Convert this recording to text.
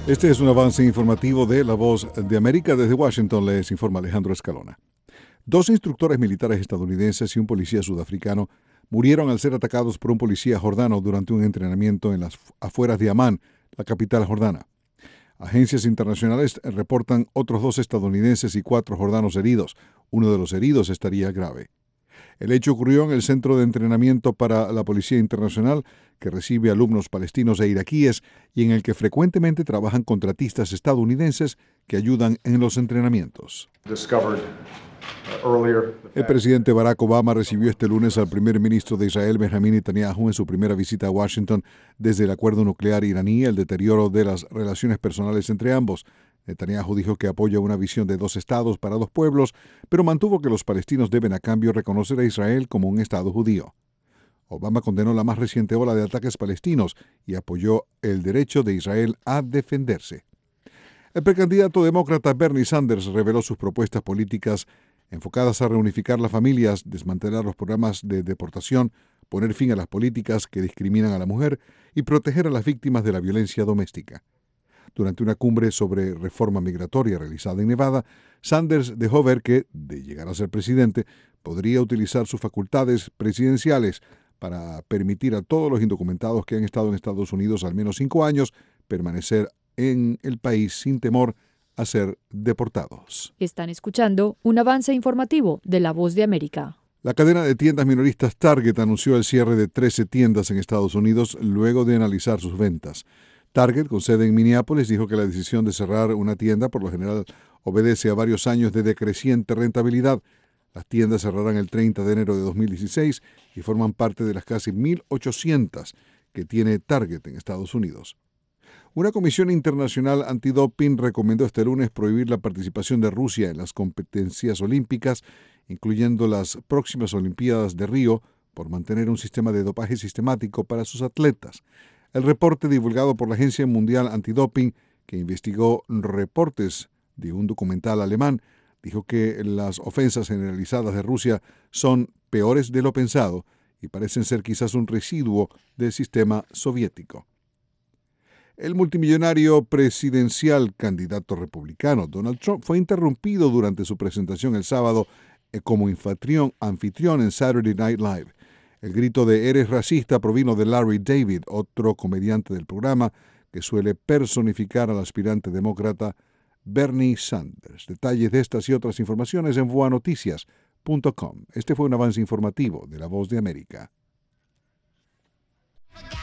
Este es un avance informativo de La Voz de América. Desde Washington les informa Alejandro Escalona. 2 instructores militares estadounidenses y un policía sudafricano murieron al ser atacados por un policía jordano durante un entrenamiento en las afueras de Amán, la capital jordana. Agencias internacionales reportan otros 2 estadounidenses y 4 jordanos heridos. Uno de los heridos estaría grave. El hecho ocurrió en el Centro de Entrenamiento para la Policía Internacional, que recibe alumnos palestinos e iraquíes y en el que frecuentemente trabajan contratistas estadounidenses que ayudan en los entrenamientos. El presidente Barack Obama recibió este lunes al primer ministro de Israel, Benjamin Netanyahu, en su primera visita a Washington desde el acuerdo nuclear iraní y el deterioro de las relaciones personales entre ambos. Netanyahu dijo que apoya una visión de 2 estados para 2 pueblos, pero mantuvo que los palestinos deben a cambio reconocer a Israel como un estado judío. Obama condenó la más reciente ola de ataques palestinos y apoyó el derecho de Israel a defenderse. El precandidato demócrata Bernie Sanders reveló sus propuestas políticas enfocadas a reunificar las familias, desmantelar los programas de deportación, poner fin a las políticas que discriminan a la mujer y proteger a las víctimas de la violencia doméstica. Durante una cumbre sobre reforma migratoria realizada en Nevada, Sanders dejó ver que, de llegar a ser presidente, podría utilizar sus facultades presidenciales para permitir a todos los indocumentados que han estado en Estados Unidos al menos 5 años permanecer en el país sin temor a ser deportados. Están escuchando un avance informativo de La Voz de América. La cadena de tiendas minoristas Target anunció el cierre de 13 tiendas en Estados Unidos luego de analizar sus ventas. Target, con sede en Minneapolis, dijo que la decisión de cerrar una tienda por lo general obedece a varios años de decreciente rentabilidad. Las tiendas cerrarán el 30 de enero de 2016 y forman parte de las casi 1.800 que tiene Target en Estados Unidos. Una comisión internacional antidoping recomendó este lunes prohibir la participación de Rusia en las competencias olímpicas, incluyendo las próximas Olimpiadas de Río, por mantener un sistema de dopaje sistemático para sus atletas. El reporte divulgado por la Agencia Mundial Antidoping, que investigó reportes de un documental alemán, dijo que las ofensas generalizadas de Rusia son peores de lo pensado y parecen ser quizás un residuo del sistema soviético. El multimillonario presidencial candidato republicano Donald Trump fue interrumpido durante su presentación el sábado como anfitrión en Saturday Night Live. El grito de "eres racista" provino de Larry David, otro comediante del programa que suele personificar al aspirante demócrata Bernie Sanders. Detalles de estas y otras informaciones en voanoticias.com. Este fue un avance informativo de La Voz de América.